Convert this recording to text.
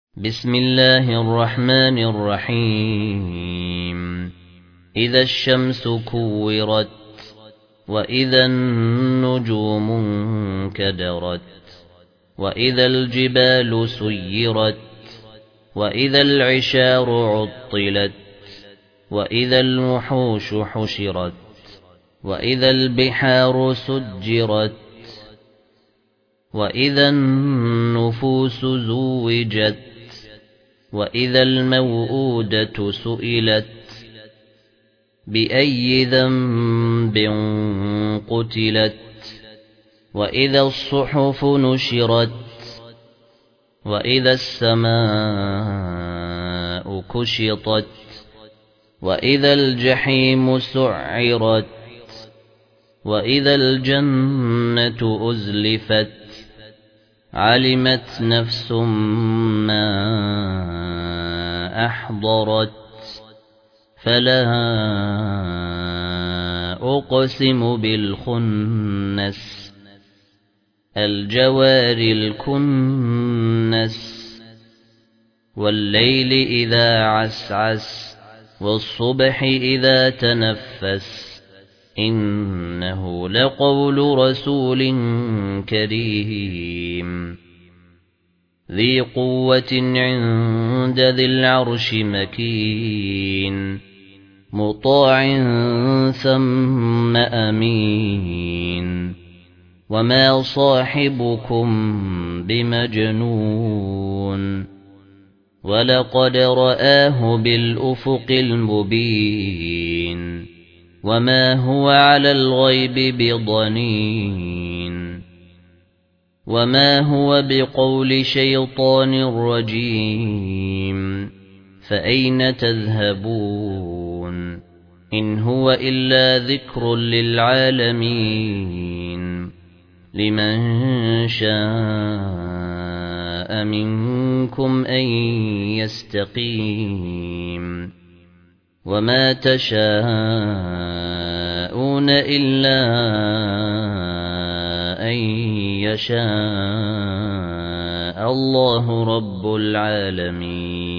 بسم الله الرحمن الرحيم إذا الشمس كورت وإذا النجوم انكدرت وإذا الجبال سيرت وإذا العشار عطلت وإذا الوحوش حشرت وإذا البحار سجرت وإذا النفوس زوجت وإذا الموءودة سئلت بأي ذنب قتلت وإذا الصحف نشرت وإذا السماء كشطت وإذا الجحيم سعرت وإذا الجنة أزلفت علمت نفس ما أحضرت فلا أقسم بالخنس الجوار الكنس والليل إذا عسعس والصبح إذا تنفس إنه لقول رسول كريم ذي قوة عند ذي العرش مكين مطاع ثم أمين وما صاحبكم بمجنون ولقد رآه بالأفق المبين وما هو على الغيب بضنين وما هو بقول شيطان رجيم فأين تذهبون إن هو إلا ذكر للعالمين لمن شاء منكم أن يستقيم وما تشاءون إلا أن يشاء الله رب العالمين.